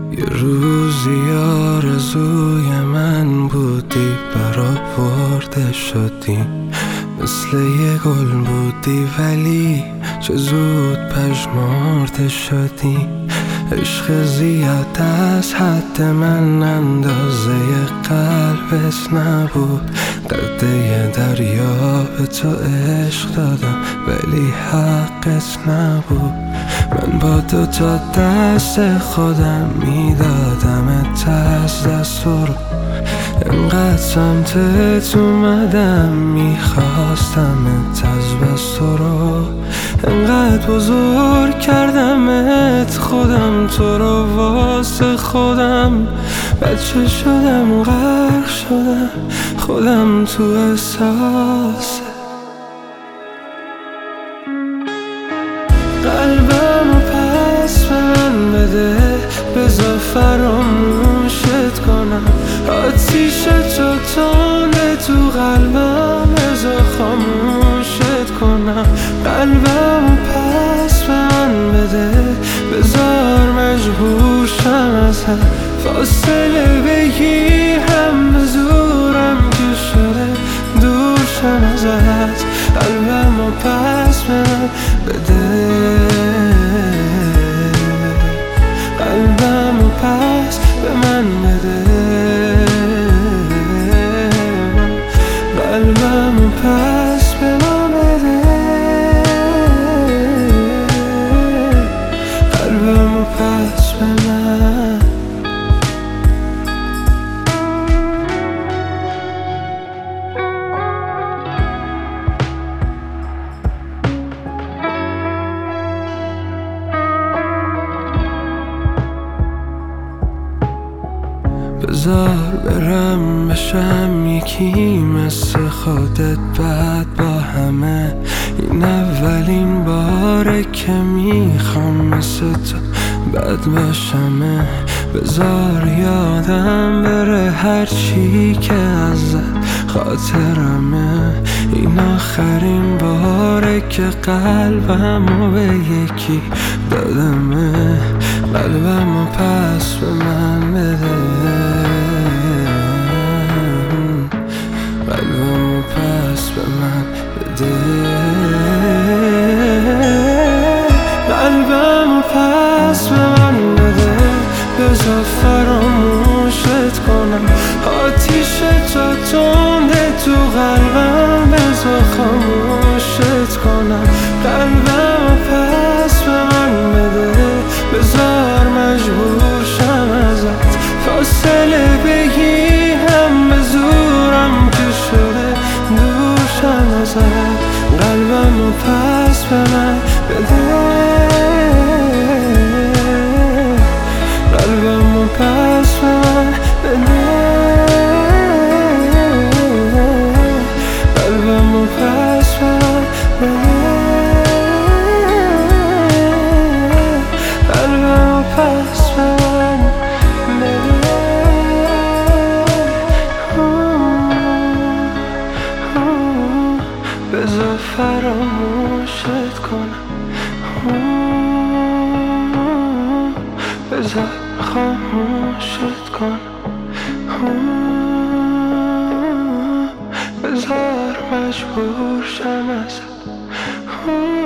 یه روزی آرزوی من بودی، برآورده شدی، مثل یه گل بودی ولی چه زود پژمرده شدی. عشق زیاد از حد من اندازه قلبت نبود، قد یه دریا به تو عشق دادم ولی حقت نبود. من با دوتا دست خودم میدادمت از دست رو، انقدر سمتت اومدم میخواستمت از بس تو رو، انقدر بزرگ کردمت خودم تو رو واسه خودم. بچه شدم غرق شدم خودم تو احساس، قلبمو پس به من بده، بذار فراموشت کنم. آتیش تو تنده تو قلبم، بذار خاموشت کنم. قلبمو پس به من بده، بذار مجبور شم ازت فاصله بگیرم، به زورم که شده دور شم ازت. قلبمو پس به من بده، قلبمو پس به من بده، قلبمو پس به من بده، قلبمو پس به من. بذار برم بشم یکی مثل خودت بعد با همه، این اولین باره که میخوام مثل تو بد باشمه. بذار یادم بره هرچی که ازت خاطرمه، این آخرین باره که قلبمو به یکی دادمه. قلبمو پس به من بده، قلبمو پس به من بده، قلبمو پس به من بده، بذار فراموشت کنم. آتیش تو تنده تو قلبم، بذار خاموشت کنم. قلبمو پس به من بده، بذار مجبور شم ازت فاصله بگیرم، به زورم که شده دور شم ازت. قلبمو پس به من بده، قلبمو پس به من بده، قلبمو پس به من بده، قلبمو پس به من بده. بذار فراموشت کنم، بذار خاموشت کنم، بذار مجبور شم ازت.